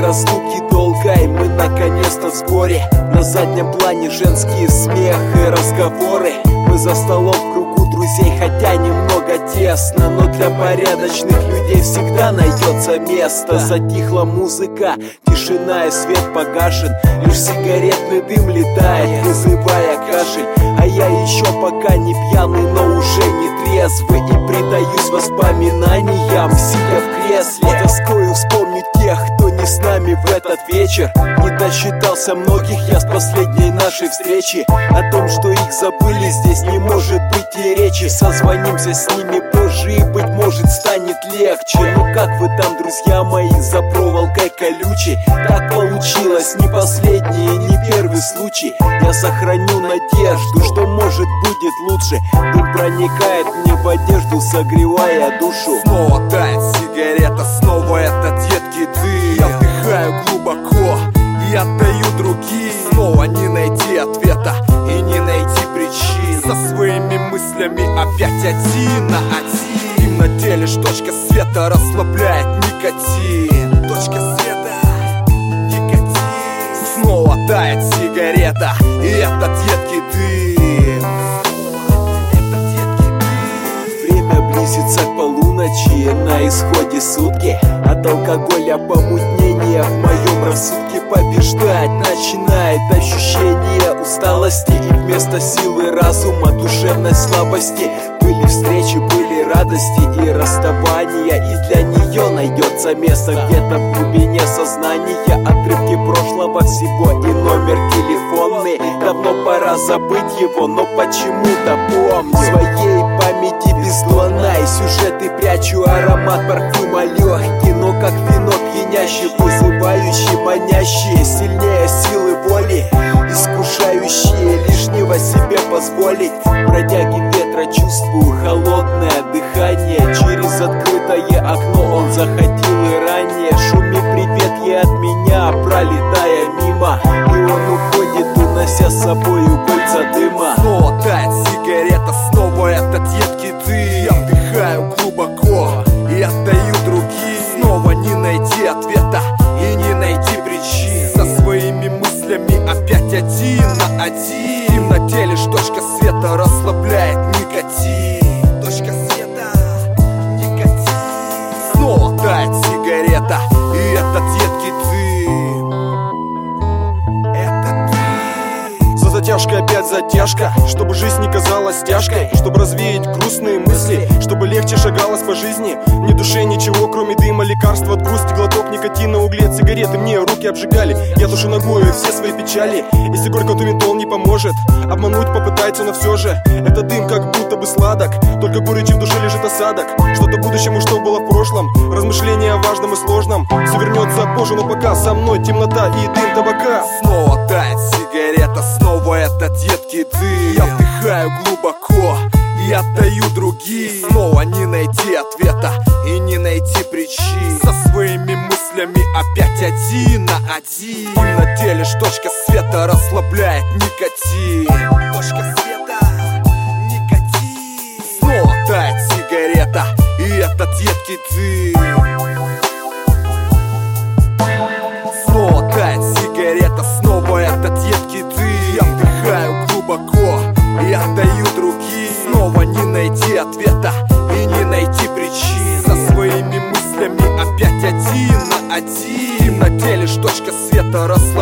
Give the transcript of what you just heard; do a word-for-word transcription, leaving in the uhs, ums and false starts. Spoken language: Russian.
разлуки долгой мы наконец-то в сборе. На заднем плане женский смех и разговоры. Мы за столом в кругу друзей, хотя немного тесно, но для порядочных людей всегда найдется место. Затихла музыка, тишина и свет погашен, лишь сигаретный дым летает, вызывая кашель. А я еще пока не пьяный, но уже не трезвый, и предаюсь воспоминаниям, сидя в кресле. С тоскою вспомню тех, кто не с нами в этот вечер. Не досчитался многих я с последней нашей встречи. О том, что их забыли, здесь не может быть и речи. Созвонимся с ними позже, и, быть может, станет легче. Ну как вы там, друзья мои, за проволокой колючей? Так получилось, не последний и не первый случай. Я сохраню надежду, что может будет лучше. Дым проникает мне в одежду, согревая душу. Снова тает сигарета, снова этот едкий дым. Я вдыхаю глубоко и отдаю другие. Снова не найти ответа и не найти причин. Со своими мыслями опять один на один. В темноте лишь точка света расслабляет никотин. Точка света, никотин. Снова тает сигарета и этот едкий дым. Этот едкий дым. Время близится к полуночи, на исходе сутки. От алкоголя помутнение в моем рассудке. Побеждать начинает ощущение усталости, и вместо силы разума душевной слабости. Были встречи, были радости и расставания, и для нее найдется место где-то в глубине сознания. Отрывки прошлого всего и номер телефонный. Давно пора забыть его, но почему-то помню. В своей памяти бездонной сюжеты прячу, аромат парфюма легкий, но как вино пьянящий, вызывающий, манящий. Сильнее силы воли, искушающие лишнего себе позволить. Бродяги ветра чувствую холодное дыхание. Через открытое окно он заходил и ранее. Шуми привет ей от меня, пролетая мимо, и он уходит, унося с собою кольца дыма. Снова тает сигарета, снова этот едкий дым. Я вдыхаю глубоко и отдаю другие. Снова не найти ответа и не найти причин. Со своими мыслями опять один на один. В темноте лишь точка света расслабляет никотин. Точка света, никотин. Снова тает сигарета и этот едкий дым. Этот дым. За затяжкой опять затяжка, чтобы жизнь не казалась тяжкой, чтобы развеять грустные мысли, чтобы легче шагалось по жизни. Ни душе ничего, кроме дыма, лекарства от грусти, глоток никотина, угли от сигареты мне руки обжигали. Я душу ногою все свои печали. Если горько, то ментол не поможет. Обмануть попытается, но все же этот дым как будто бы сладок. Только горечи в душе лежит осадок. Что-то будущему, что было в прошлом. Размышления о важном и сложном. Все вернется позже, но пока со мной темнота и дым табака. Снова тает сигарета, снова этот едкий дым. Я вдыхаю глубоко и отдаю другие. Снова не найти ответа и не найти причин. Со своими мыслями опять один на один. В темноте лишь точка света расслабляет никотин. Точка света, никотин. Снова тает сигарета и этот едкий дым. Снова тает сигарета, снова этот едкий дым. Я вдыхаю глубоко и отдаю другие. Снова не найти ответа и не найти причин. Со своими мыслями опять один на один. В темноте лишь точка света расслабляет